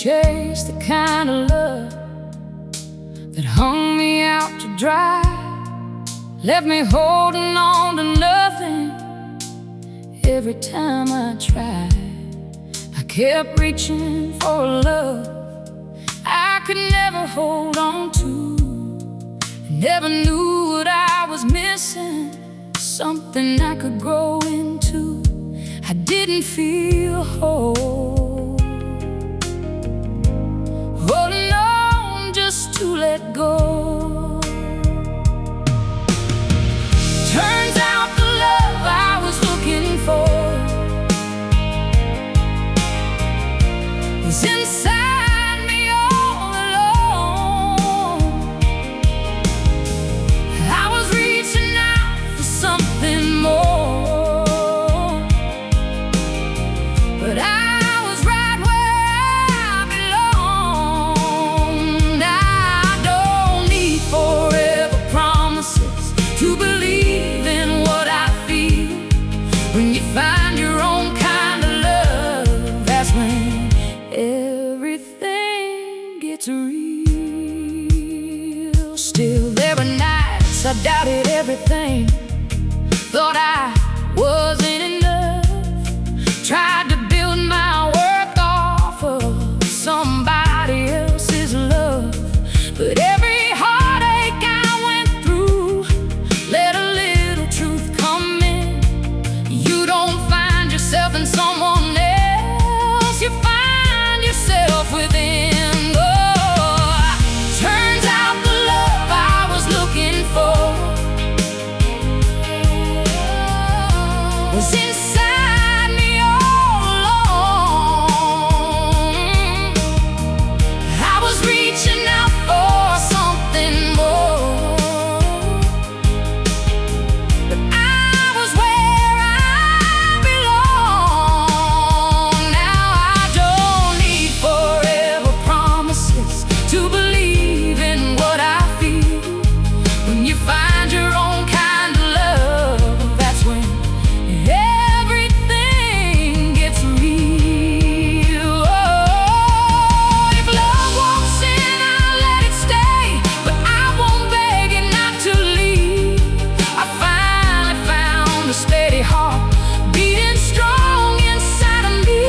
chase the kind of love that hung me out to dry, left me holding on to nothing. Every time I tried, I kept reaching for a love I could never hold on to. I never knew what I was missing, something I could grow into. I didn't feel whole, holding on just to let go. Turns out the love I was looking for was inside me all alone. I was reaching out for something more, but I was right where I belong. I don't need forever promises to believe in what I feel. When you find your own kind of love, that's when everything gets real. Still, there were nights I doubted everything, thought I wasn't enough. Tried to build my worth off of somebody else's love, but every heartache I went through let a little truth come in. You don't find yourself in someone else, you find yourself within. Oh, turns out the love I was looking for was inside me all along. I was reaching out for something more, but I was where I belong. Now I don't need forever promises to believe in what I feel. When you find your own kind of love, that's when everything gets real. Oh, if love walks in, I'll let it stay, but I won't beg it not to leave. I finally found a steady heart beating strong inside of me.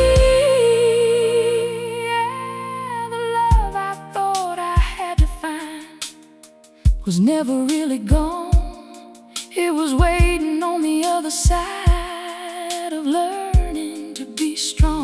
Yeah, the love I thought I had to find was never really gone. It was waiting on the other side of learning to be strong.